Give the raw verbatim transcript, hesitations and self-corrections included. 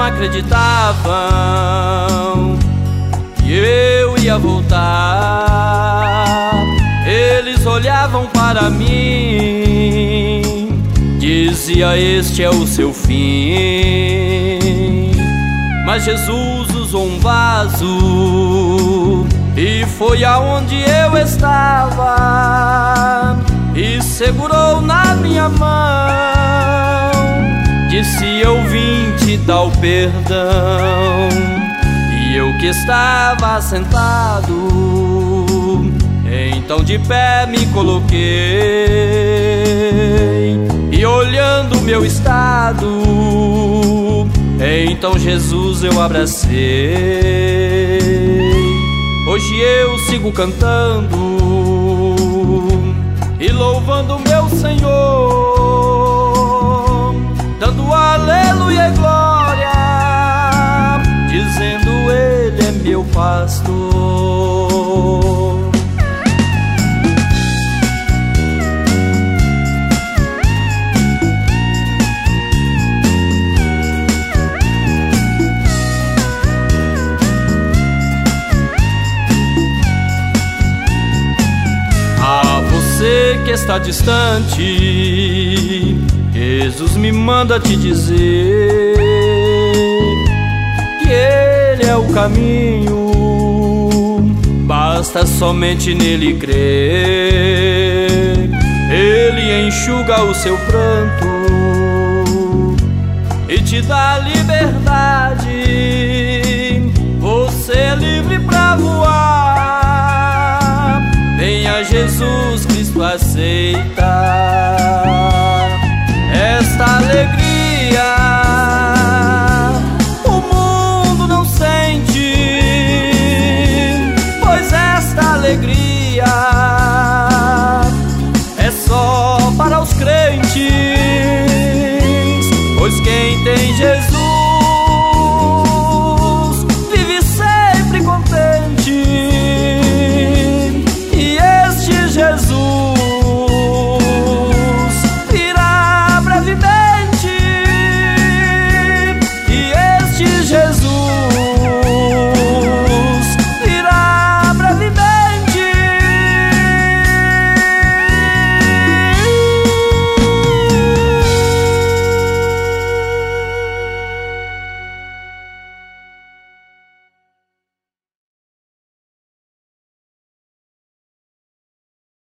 acreditavam que eu ia voltar. Eles olhavam para mim, dizia: este é o seu fim. Mas Jesus usou um vaso e foi aonde eu estava e segurou na minha mão. Disse: eu vim te dar o perdão. E eu que estava sentado, então de pé me coloquei, e olhando meu estado, então Jesus eu abracei. Hoje eu sigo cantando e louvando meu Senhor, dando aleluia e glória, dizendo: Ele é meu pastor. A você que está distante, Jesus me manda te dizer que Ele é o caminho, basta somente nele crer. Ele enxuga o seu pranto e te dá livre